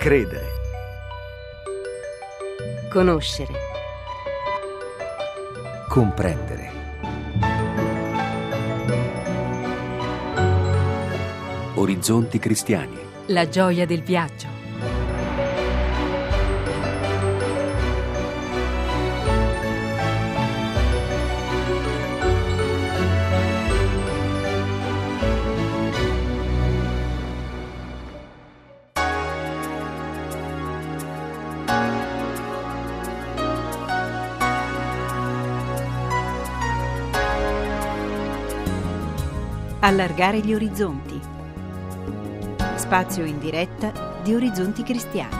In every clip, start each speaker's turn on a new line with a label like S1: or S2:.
S1: Credere.
S2: Conoscere.
S1: Comprendere. Orizzonti cristiani.
S2: La gioia del viaggio. Allargare gli orizzonti. Spazio in diretta di Orizzonti Cristiani.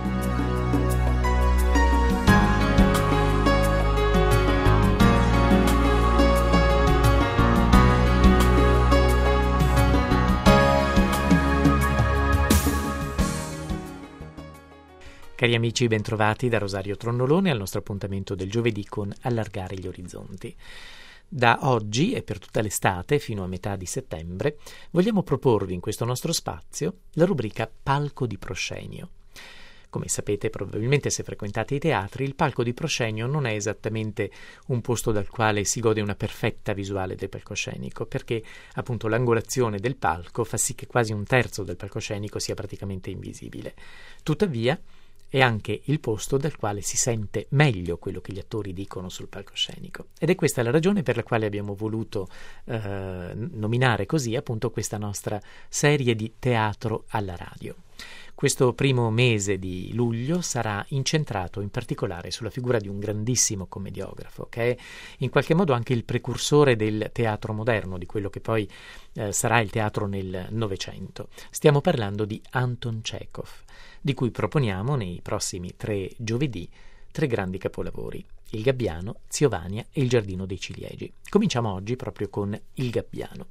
S3: Cari amici, bentrovati da Rosario Tronnolone al nostro appuntamento del giovedì con Allargare gli orizzonti. Da oggi e per tutta l'estate, fino a metà di settembre, vogliamo proporvi in questo nostro spazio la rubrica Palco di Proscenio. Come sapete, probabilmente se frequentate i teatri, il palco di proscenio non è esattamente un posto dal quale si gode una perfetta visuale del palcoscenico, perché appunto l'angolazione del palco fa sì che quasi un terzo del palcoscenico sia praticamente invisibile. Tuttavia, è anche il posto dal quale si sente meglio quello che gli attori dicono sul palcoscenico. Ed è questa la ragione per la quale abbiamo voluto nominare così appunto questa nostra serie di teatro alla radio. Questo primo mese di luglio sarà incentrato in particolare sulla figura di un grandissimo commediografo, che è in qualche modo anche il precursore del teatro moderno, di quello che poi sarà il teatro nel Novecento. Stiamo parlando di Anton Čechov, di cui proponiamo nei prossimi 3 giovedì 3 grandi capolavori: Il Gabbiano, Zio Vania e Il Giardino dei Ciliegi. Cominciamo oggi proprio con Il Gabbiano.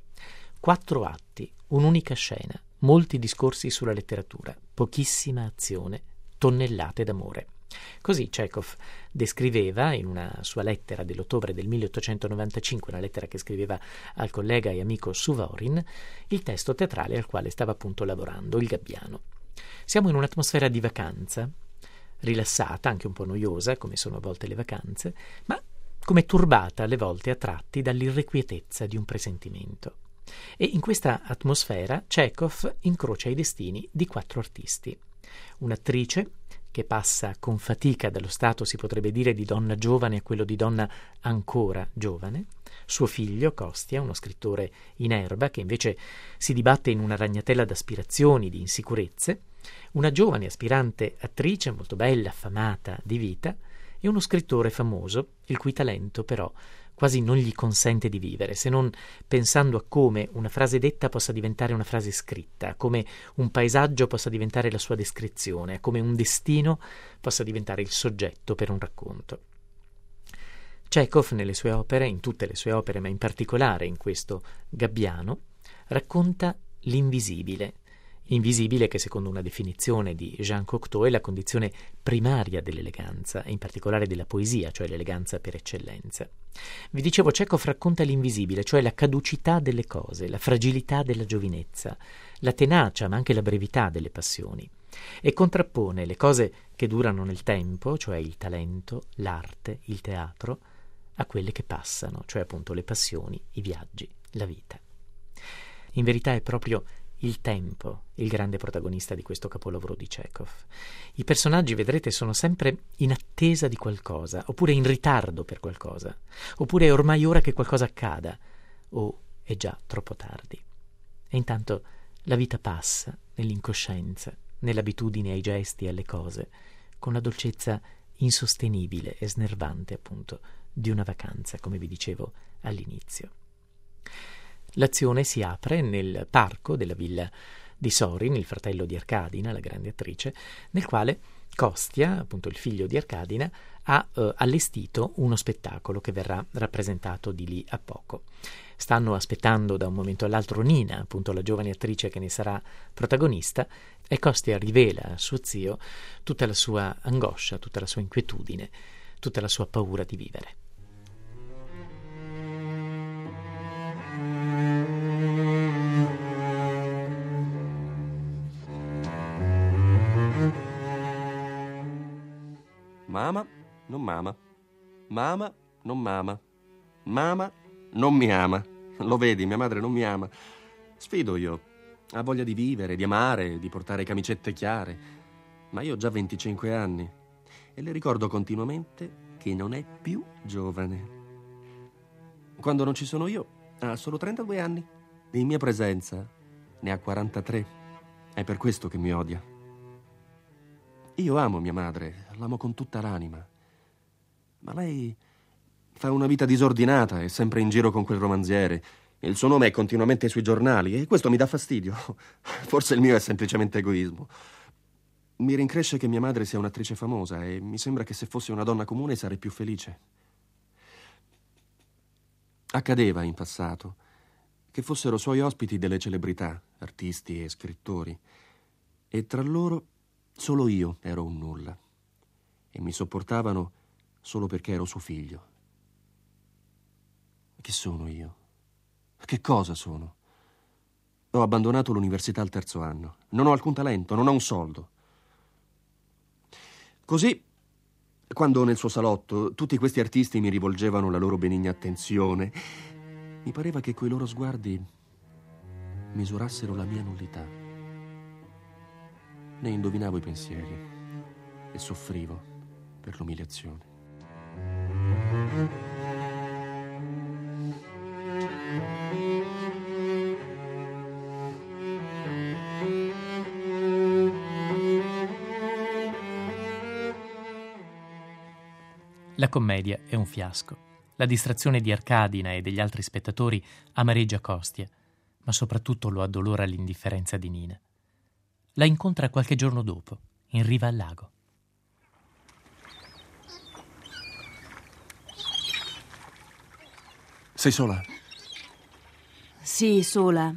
S3: 4 atti, un'unica scena, molti discorsi sulla letteratura, pochissima azione, tonnellate d'amore. Così Čechov descriveva in una sua lettera dell'ottobre del 1895, una lettera che scriveva al collega e amico Suvorin, il testo teatrale al quale stava appunto lavorando, Il Gabbiano. Siamo in un'atmosfera di vacanza, rilassata, anche un po' noiosa, come sono a volte le vacanze, ma come turbata alle volte a tratti dall'irrequietezza di un presentimento. E in questa atmosfera Čechov incrocia i destini di 4 artisti. Un'attrice che passa con fatica dallo stato, si potrebbe dire, di donna giovane a quello di donna ancora giovane, suo figlio Kostia, uno scrittore in erba che invece si dibatte in una ragnatela d'aspirazioni, di insicurezze, una giovane aspirante attrice molto bella, affamata di vita, e uno scrittore famoso, il cui talento però quasi non gli consente di vivere, se non pensando a come una frase detta possa diventare una frase scritta, come un paesaggio possa diventare la sua descrizione, come un destino possa diventare il soggetto per un racconto. Čechov nelle sue opere, in tutte le sue opere, ma in particolare in questo Gabbiano, racconta l'invisibile, invisibile che secondo una definizione di Jean Cocteau è la condizione primaria dell'eleganza e in particolare della poesia, cioè l'eleganza per eccellenza. Vi dicevo, Čechov racconta l'invisibile, cioè la caducità delle cose, la fragilità della giovinezza, la tenacia ma anche la brevità delle passioni, e contrappone le cose che durano nel tempo, cioè il talento, l'arte, il teatro, a quelle che passano, cioè appunto le passioni, i viaggi, la vita. In verità è proprio il tempo il grande protagonista di questo capolavoro di Čechov. I personaggi, vedrete, sono sempre in attesa di qualcosa, oppure in ritardo per qualcosa, oppure è ormai ora che qualcosa accada, o è già troppo tardi. E intanto la vita passa nell'incoscienza, nell'abitudine ai gesti e alle cose, con la dolcezza insostenibile e snervante appunto di una vacanza, come vi dicevo all'inizio. L'azione si apre nel parco della villa di Sorin, il fratello di Arkadina, la grande attrice, nel quale Kostia, appunto il figlio di Arkadina, ha allestito uno spettacolo che verrà rappresentato di lì a poco. Stanno aspettando da un momento all'altro Nina, appunto la giovane attrice che ne sarà protagonista, e Kostia rivela a suo zio tutta la sua angoscia, tutta la sua inquietudine, tutta la sua paura di vivere.
S4: Mamma non mama. Mamma non mama. Mamma non mi ama. Lo vedi, mia madre non mi ama. Sfido io. Ha voglia di vivere, di amare, di portare camicette chiare. Ma io ho già 25 anni e le ricordo continuamente che non è più giovane. Quando non ci sono io, ha solo 32 anni. In mia presenza ne ha 43. È per questo che mi odia. Io amo mia madre, l'amo con tutta l'anima. Ma lei fa una vita disordinata, è sempre in giro con quel romanziere. Il suo nome è continuamente sui giornali e questo mi dà fastidio. Forse il mio è semplicemente egoismo. Mi rincresce che mia madre sia un'attrice famosa e mi sembra che se fossi una donna comune sarei più felice. Accadeva in passato che fossero suoi ospiti delle celebrità, artisti e scrittori, e tra loro solo io ero un nulla e mi sopportavano solo perché ero suo figlio. Chi sono io? Che cosa sono? Ho abbandonato l'università al 3° anno. Non ho alcun talento, non ho un soldo. Così, quando nel suo salotto tutti questi artisti mi rivolgevano la loro benigna attenzione, mi pareva che quei loro sguardi misurassero la mia nullità. Ne indovinavo i pensieri e soffrivo per l'umiliazione.
S3: La commedia è un fiasco. La distrazione di Arcadina e degli altri spettatori amareggia Kostia, ma soprattutto lo addolora l'indifferenza di Nina. La incontra qualche giorno dopo, in riva al lago.
S4: Sei sola?
S2: Sì, sola.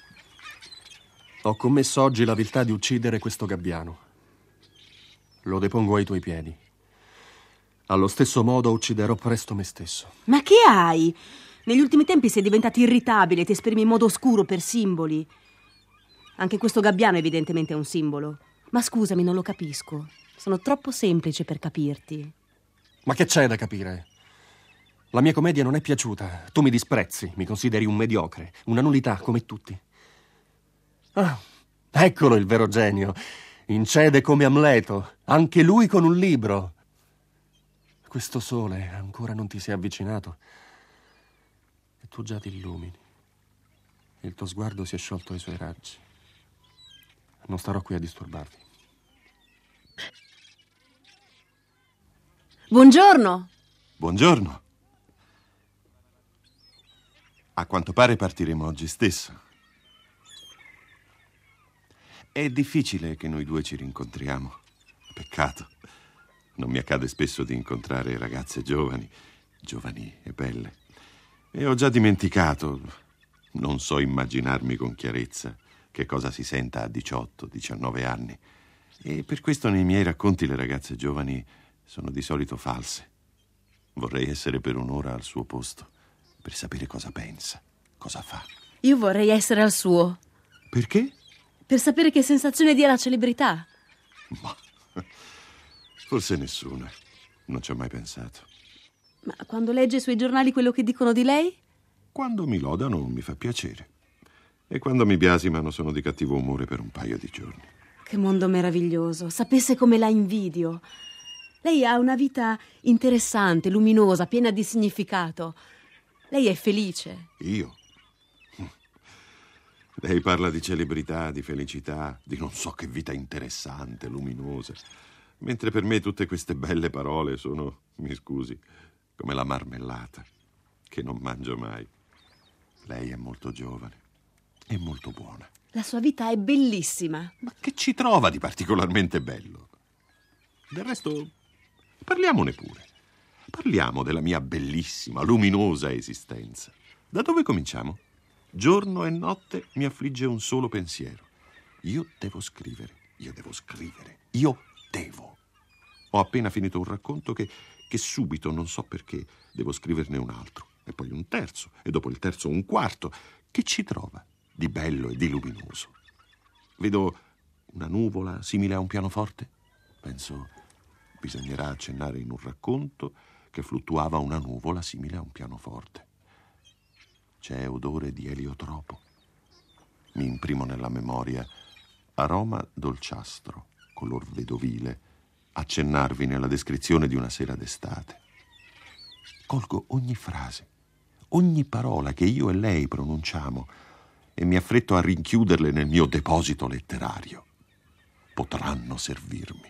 S4: Ho commesso oggi la viltà di uccidere questo gabbiano. Lo depongo ai tuoi piedi. Allo stesso modo ucciderò presto me stesso.
S2: Ma che hai? Negli ultimi tempi sei diventato irritabile, ti esprimi in modo oscuro per simboli. Anche questo gabbiano evidentemente è un simbolo. Ma scusami, non lo capisco. Sono troppo semplice per capirti.
S4: Ma che c'è da capire? La mia commedia non è piaciuta. Tu mi disprezzi, mi consideri un mediocre, una nullità come tutti. Ah, eccolo il vero genio. Incede come Amleto, anche lui con un libro. Questo sole ancora non ti si è avvicinato e tu già ti illumini. Il tuo sguardo si è sciolto ai suoi raggi. Non starò qui a disturbarti.
S2: Buongiorno.
S5: Buongiorno. A quanto pare partiremo oggi stesso. È difficile che noi due ci rincontriamo. Peccato. Non mi accade spesso di incontrare ragazze giovani e belle. E ho già dimenticato, non so immaginarmi con chiarezza che cosa si senta a 18, 19 anni. E per questo nei miei racconti le ragazze giovani sono di solito false. Vorrei essere per un'ora al suo posto, per sapere cosa pensa, cosa fa.
S2: Io vorrei essere al suo.
S5: Perché?
S2: Per sapere che sensazione dia la celebrità.
S5: Ma forse nessuna. Non ci ho mai pensato.
S2: Ma quando legge sui giornali quello che dicono di lei?
S5: Quando mi lodano mi fa piacere. E quando mi biasimano sono di cattivo umore per un paio di giorni.
S2: Che mondo meraviglioso. Sapesse come la invidio. Lei ha una vita interessante, luminosa, piena di significato. Lei è felice.
S5: Io? Lei parla di celebrità, di felicità, di non so che vita interessante, luminosa. Mentre per me tutte queste belle parole sono, mi scusi, come la marmellata, che non mangio mai. Lei è molto giovane e molto buona.
S2: La sua vita è bellissima.
S5: Ma che ci trova di particolarmente bello? Del resto, parliamone pure. Parliamo della mia bellissima, luminosa esistenza. Da dove cominciamo? Giorno e notte mi affligge un solo pensiero. Io devo scrivere. Ho appena finito un racconto che subito, non so perché, devo scriverne un altro, e poi un terzo, e dopo il terzo un quarto. Che ci trova di bello e di luminoso? Vedo una nuvola simile a un pianoforte? Penso, bisognerà accennare in un racconto che fluttuava una nuvola simile a un pianoforte. C'è odore di eliotropo. Mi imprimo nella memoria aroma dolciastro, color vedovile, accennarvi nella descrizione di una sera d'estate. Colgo ogni frase, ogni parola che io e lei pronunciamo e mi affretto a rinchiuderle nel mio deposito letterario. Potranno servirmi.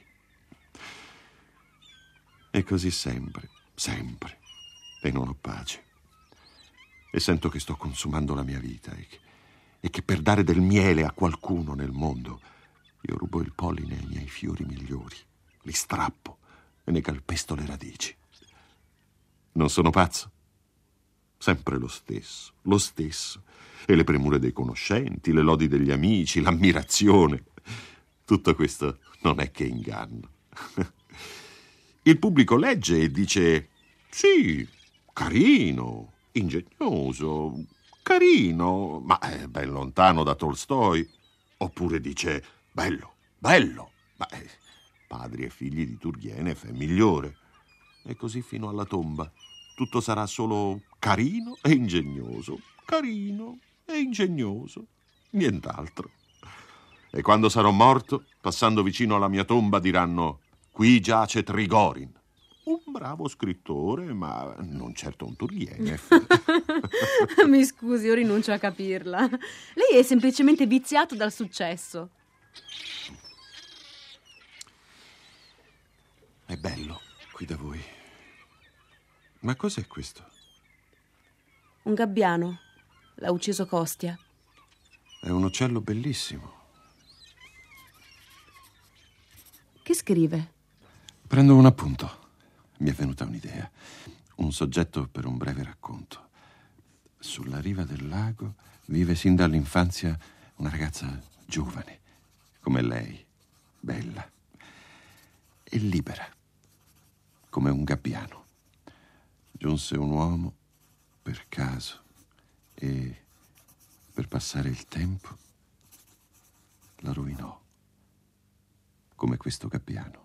S5: E così sempre, sempre, e non ho pace. E sento che sto consumando la mia vita e che per dare del miele a qualcuno nel mondo io rubo il polline ai miei fiori migliori, li strappo e ne calpesto le radici. Non sono pazzo? Sempre lo stesso. E le premure dei conoscenti, le lodi degli amici, l'ammirazione. Tutto questo non è che inganno. Il pubblico legge e dice: sì, carino, ingegnoso, carino, ma è ben lontano da Tolstoi. Oppure dice: bello, ma Padri e figli di Turgenev è migliore. E così fino alla tomba. Tutto sarà solo carino e ingegnoso, nient'altro. E quando sarò morto, passando vicino alla mia tomba, diranno: qui giace Trigorin, un bravo scrittore, ma non certo un Turgenev.
S2: Mi scusi, io rinuncio a capirla. Lei è semplicemente viziato dal successo.
S5: È bello qui da voi. Ma cos'è questo?
S2: Un gabbiano. L'ha ucciso Kostia.
S5: È un uccello bellissimo.
S2: Che scrive?
S5: Prendo un appunto. Mi è venuta un'idea. Un soggetto per un breve racconto. Sulla riva del lago vive sin dall'infanzia una ragazza giovane, come lei, bella e libera, come un gabbiano. Giunse un uomo per caso e, per passare il tempo, la rovinò, come questo gabbiano.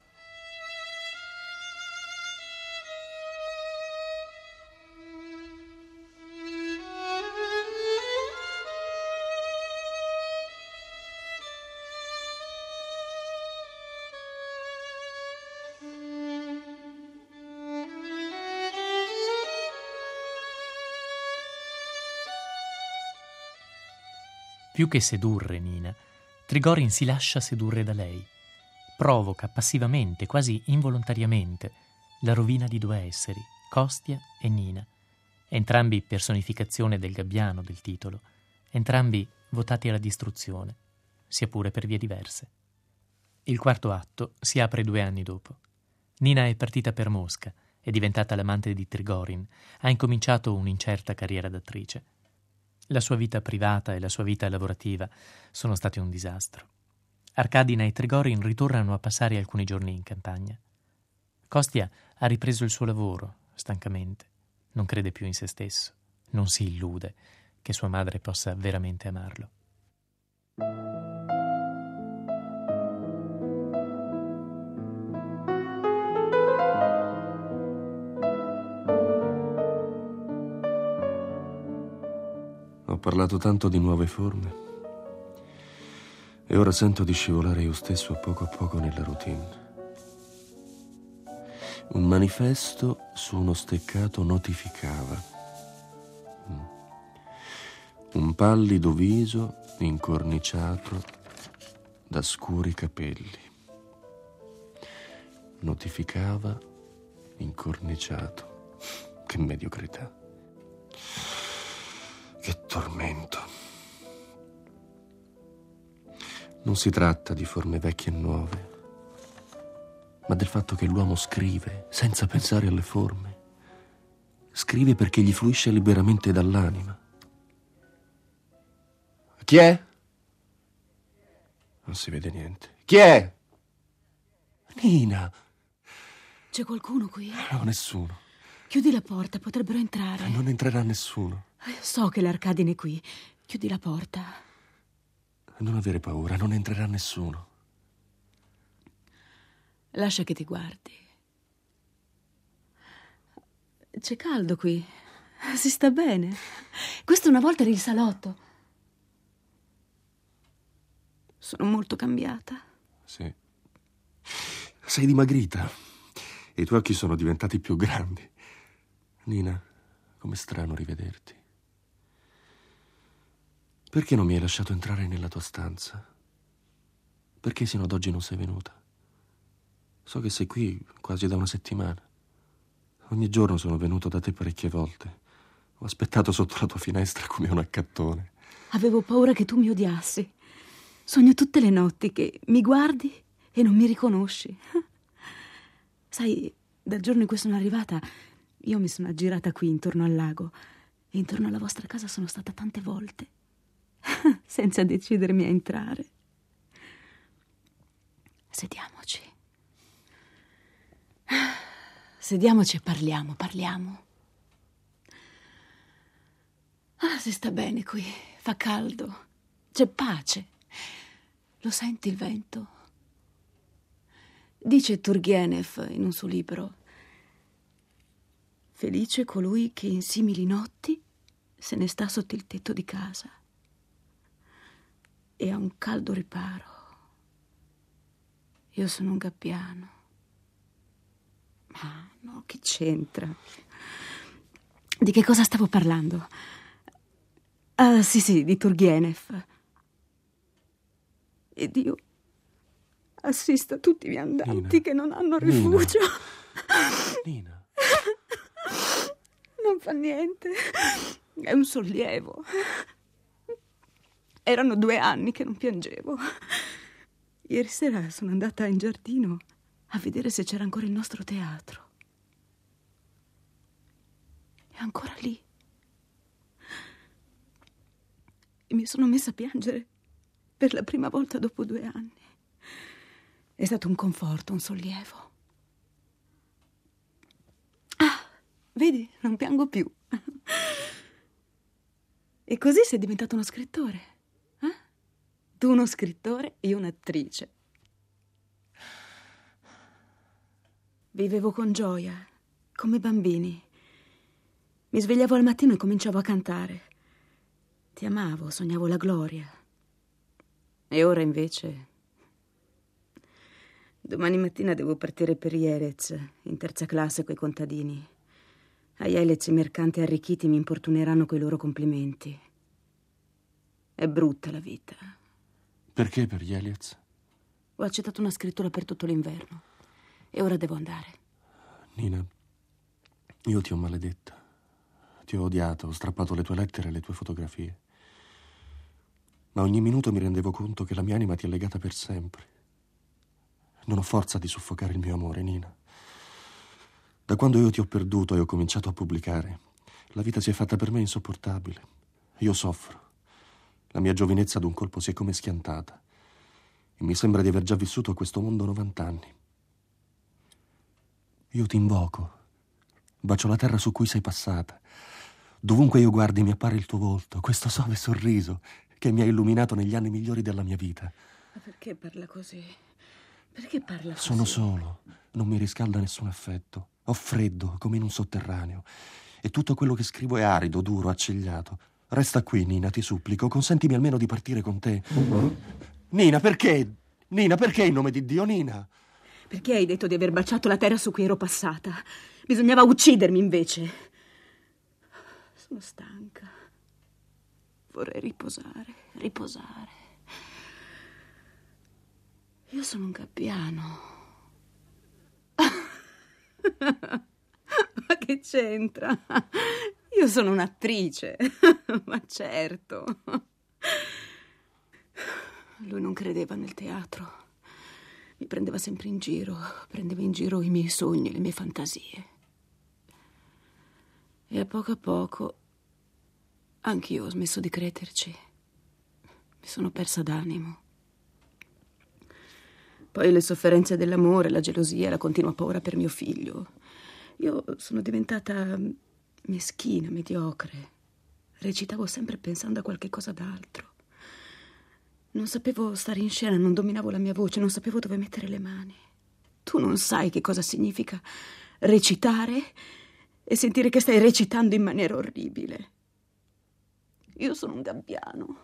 S3: Più che sedurre Nina, Trigorin si lascia sedurre da lei. Provoca passivamente, quasi involontariamente, la rovina di due esseri, Kostia e Nina, entrambi personificazione del gabbiano del titolo, entrambi votati alla distruzione, sia pure per vie diverse. Il quarto atto si apre 2 anni dopo. Nina è partita per Mosca, è diventata l'amante di Trigorin, ha incominciato un'incerta carriera d'attrice. La sua vita privata e la sua vita lavorativa sono state un disastro. Arkadina e Trigorin ritornano a passare alcuni giorni in campagna. Kostia ha ripreso il suo lavoro, stancamente. Non crede più in se stesso. Non si illude che sua madre possa veramente amarlo.
S4: Ho parlato tanto di nuove forme e ora sento di scivolare io stesso a poco nella routine. Un manifesto su uno steccato notificava: un pallido viso incorniciato da scuri capelli. Notificava incorniciato. Che mediocrità. Che tormento. Non si tratta di forme vecchie e nuove, ma del fatto che l'uomo scrive senza pensare alle forme. Scrive perché gli fluisce liberamente dall'anima. Chi è? Non si vede niente. Chi è? Nina.
S2: C'è qualcuno qui?
S4: No, nessuno.
S2: Chiudi la porta, potrebbero entrare.
S4: Non entrerà nessuno.
S2: So che l'Arkadine è qui. Chiudi la porta.
S4: Non avere paura, non entrerà nessuno.
S2: Lascia che ti guardi. C'è caldo qui. Si sta bene. Questo una volta era il salotto. Sono molto cambiata.
S4: Sì. Sei dimagrita e i tuoi occhi sono diventati più grandi. Nina, com'è strano rivederti. Perché non mi hai lasciato entrare nella tua stanza? Perché sino ad oggi non sei venuta? So che sei qui quasi da una settimana. Ogni giorno sono venuto da te parecchie volte. Ho aspettato sotto la tua finestra come un accattone.
S2: Avevo paura che tu mi odiassi. Sogno tutte le notti che mi guardi e non mi riconosci. Sai, dal giorno in cui sono arrivata, io mi sono aggirata qui intorno al lago e intorno alla vostra casa sono stata tante volte, senza decidermi a entrare. Sediamoci. Sediamoci e parliamo. Si sta bene qui, fa caldo, c'è pace. Lo senti il vento? Dice Turgenev in un suo libro: felice colui che in simili notti se ne sta sotto il tetto di casa e ha un caldo riparo. Io sono un gabbiano. Ma no, che c'entra? Di che cosa stavo parlando? Ah, sì, di Turgenev. Ed io assisto a tutti i viandanti
S4: Nina.
S2: che non hanno rifugio.
S4: Nina.
S2: Non fa niente. È un sollievo. Erano 2 anni che non piangevo. Ieri sera sono andata in giardino a vedere se c'era ancora il nostro teatro. È ancora lì. E mi sono messa a piangere per la prima volta dopo 2 anni. È stato un conforto, un sollievo. Vedi, non piango più. E così sei diventato uno scrittore. Tu uno scrittore, io un'attrice. Vivevo con gioia, come bambini. Mi svegliavo al mattino e cominciavo a cantare. Ti amavo, sognavo la gloria. E ora invece... Domani mattina devo partire per Jerez, in 3ª classe coi contadini. A Jelez i mercanti arricchiti mi importuneranno coi loro complimenti. È brutta la vita.
S4: Perché per Jelez?
S2: Ho accettato una scrittura per tutto l'inverno e ora devo andare.
S4: Nina, io ti ho maledetta. Ti ho odiato, ho strappato le tue lettere e le tue fotografie. Ma ogni minuto mi rendevo conto che la mia anima ti è legata per sempre. Non ho forza di soffocare il mio amore, Nina. Da quando io ti ho perduto e ho cominciato a pubblicare, la vita si è fatta per me insopportabile. Io soffro. La mia giovinezza d'un colpo si è come schiantata e mi sembra di aver già vissuto a questo mondo 90 anni. Io ti invoco, bacio la terra su cui sei passata. Dovunque io guardi mi appare il tuo volto, questo suave sorriso che mi ha illuminato negli anni migliori della mia vita.
S2: Ma perché parla così? Perché parla così?
S4: Sono solo, non mi riscalda nessun affetto. Ho freddo, come in un sotterraneo. E tutto quello che scrivo è arido, duro, accigliato. Resta qui, Nina, ti supplico. Consentimi almeno di partire con te. Nina, perché? Nina, perché in nome di Dio, Nina?
S2: Perché hai detto di aver baciato la terra su cui ero passata? Bisognava uccidermi invece. Sono stanca. Vorrei riposare. Io sono un gabbiano. Ma che c'entra? Io sono un'attrice. Ma certo. Lui non credeva nel teatro. Mi prendeva sempre in giro. Prendeva in giro i miei sogni, le mie fantasie. E a poco anch'io ho smesso di crederci. Mi sono persa d'animo. Poi le sofferenze dell'amore, la gelosia, la continua paura per mio figlio. Io sono diventata meschina, mediocre. Recitavo sempre pensando a qualche cosa d'altro. Non sapevo stare in scena, non dominavo la mia voce, non sapevo dove mettere le mani.
S6: Tu non sai che cosa significa recitare e sentire che stai recitando in maniera orribile. Io sono un gabbiano.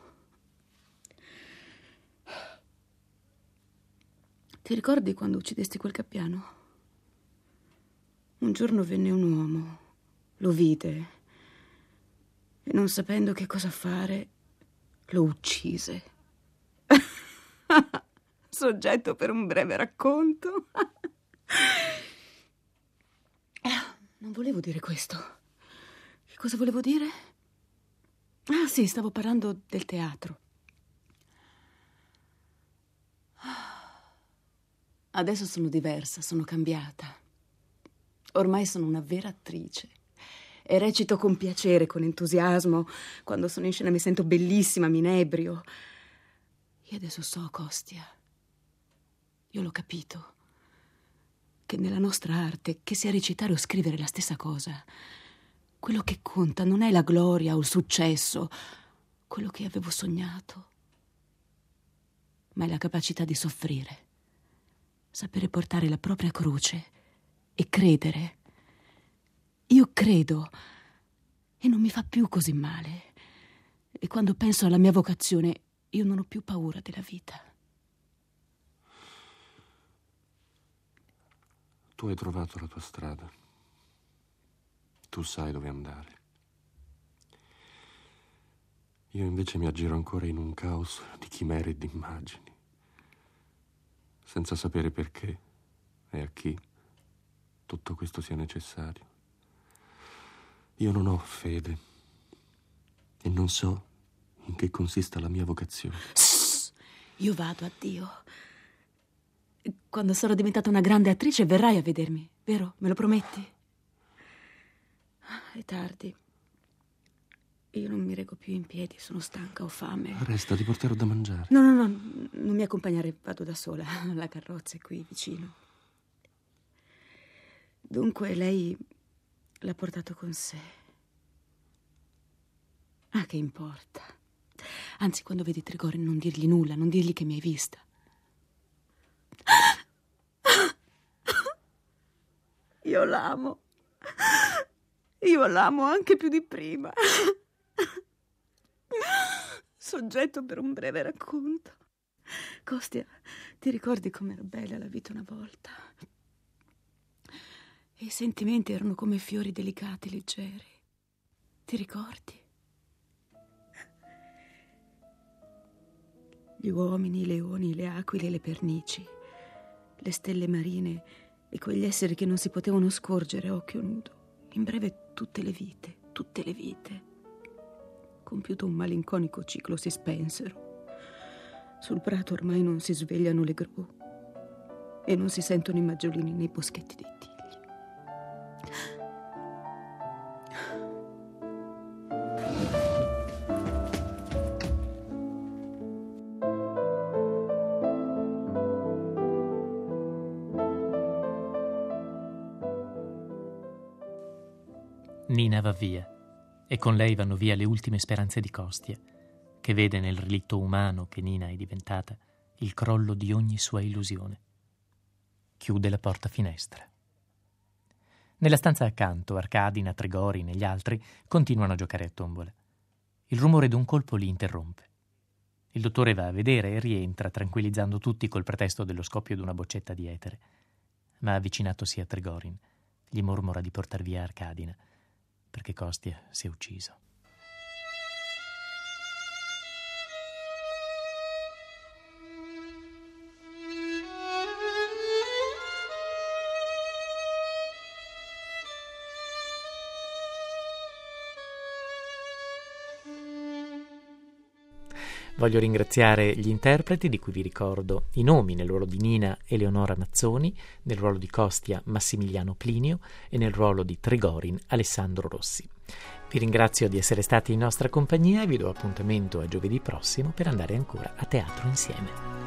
S6: Ti ricordi quando uccidesti quel gabbiano? Un giorno venne un uomo, lo vide e non sapendo che cosa fare, lo uccise. Soggetto per un breve racconto. Non volevo dire questo. Che cosa volevo dire? Ah, sì, stavo parlando del teatro. Adesso sono diversa, sono cambiata. Ormai sono una vera attrice e recito con piacere, con entusiasmo. Quando sono in scena mi sento bellissima, mi inebrio. Io adesso so, Kostya, io l'ho capito, che nella nostra arte, che sia recitare o scrivere la stessa cosa, quello che conta non è la gloria o il successo, quello che avevo sognato, ma è la capacità di soffrire, sapere portare la propria croce e credere. Io credo e non mi fa più così male. E quando penso alla mia vocazione, io non ho più paura della vita.
S4: Tu hai trovato la tua strada. Tu sai dove andare. Io invece mi aggiro ancora in un caos di chimere e di immagini, senza sapere perché e a chi tutto questo sia necessario. Io non ho fede e non so in che consista la mia vocazione.
S6: Io vado a Dio. Quando sarò diventata una grande attrice verrai a vedermi, vero? Me lo prometti? È tardi. Io non mi reggo più in piedi, sono stanca, ho fame.
S4: Resta, ti porterò da mangiare.
S6: No, non mi accompagnare, vado da sola. La carrozza è qui vicino. Dunque lei l'ha portato con sé. Ah, che importa. Anzi, quando vedi Trigorin non dirgli nulla, non dirgli che mi hai vista. Io l'amo. Io l'amo anche più di prima. Soggetto per un breve racconto. Kostya, ti ricordi com'era bella la vita una volta? E i sentimenti erano come fiori delicati, leggeri. Ti ricordi? Gli uomini, i leoni, le aquile e le pernici, le stelle marine e quegli esseri che non si potevano scorgere a occhio nudo. In breve, tutte le vite. Compiuto un malinconico ciclo, si spensero. Sul prato ormai non si svegliano le gru e non si sentono i maggiolini nei boschetti dei tigli.
S3: Nina va via e con lei vanno via le ultime speranze di Kostya, che vede nel relitto umano che Nina è diventata il crollo di ogni sua illusione. Chiude la porta finestra. Nella stanza accanto, Arkadina, Trigorin e gli altri continuano a giocare a tombola. Il rumore d'un colpo li interrompe. Il dottore va a vedere e rientra, tranquillizzando tutti col pretesto dello scoppio d'una boccetta di etere. Ma avvicinatosi a Trigorin, gli mormora di portar via Arkadina, perché Kostya si è ucciso. Voglio ringraziare gli interpreti, di cui vi ricordo i nomi: nel ruolo di Nina Eleonora Mazzoni, nel ruolo di Kostya Massimiliano Plinio e nel ruolo di Trigorin Alessandro Rossi. Vi ringrazio di essere stati in nostra compagnia e vi do appuntamento a giovedì prossimo per andare ancora a teatro insieme.